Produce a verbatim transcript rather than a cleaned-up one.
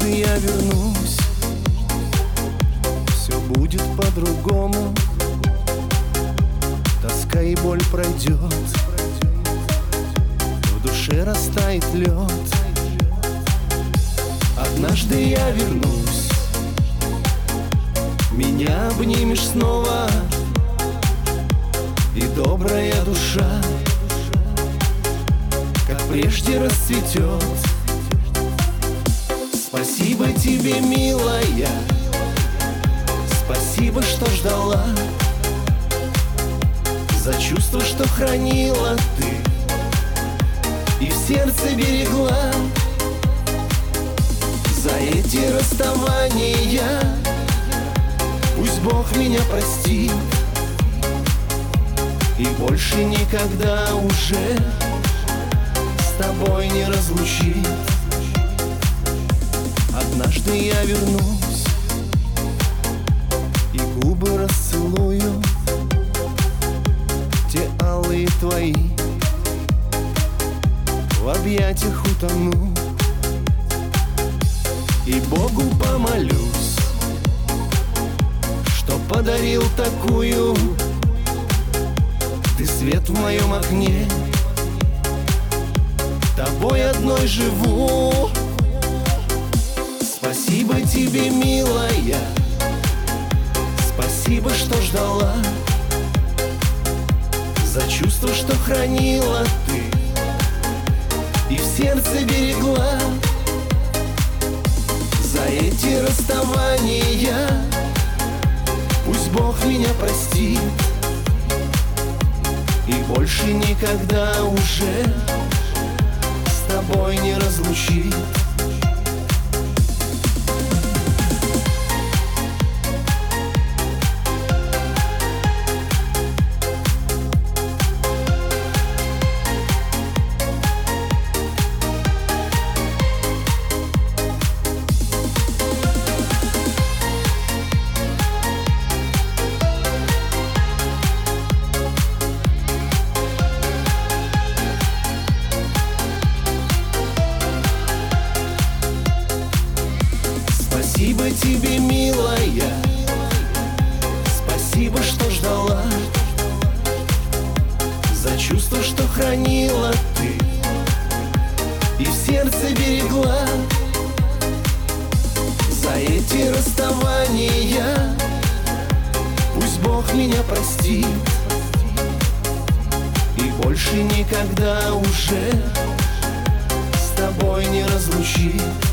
однажды я вернусь, все будет по-другому. Тоска и боль пройдет, в душе растает лед. Однажды я вернусь, меня обнимешь снова, и добрая душа, как прежде, расцветет. Спасибо тебе, милая, спасибо, что ждала, за чувство, что хранила ты и в сердце берегла. За эти расставания пусть Бог меня простит и больше никогда уже с тобой не разлучит. Однажды я вернусь и губы расцелую, те алые твои, в объятиях утону. И Богу помолюсь, что подарил такую ты свет в моем окне. Тобой одной живу. Спасибо тебе, милая, спасибо, что ждала, за чувство, что хранила ты и в сердце берегла. За эти расставания пусть Бог меня простит и больше никогда уже с тобой не разлучит. Спасибо тебе, милая, спасибо, что ждала, за чувство, что хранила ты и в сердце берегла. За эти расставания пусть Бог меня простит и больше никогда уже с тобой не разлучит.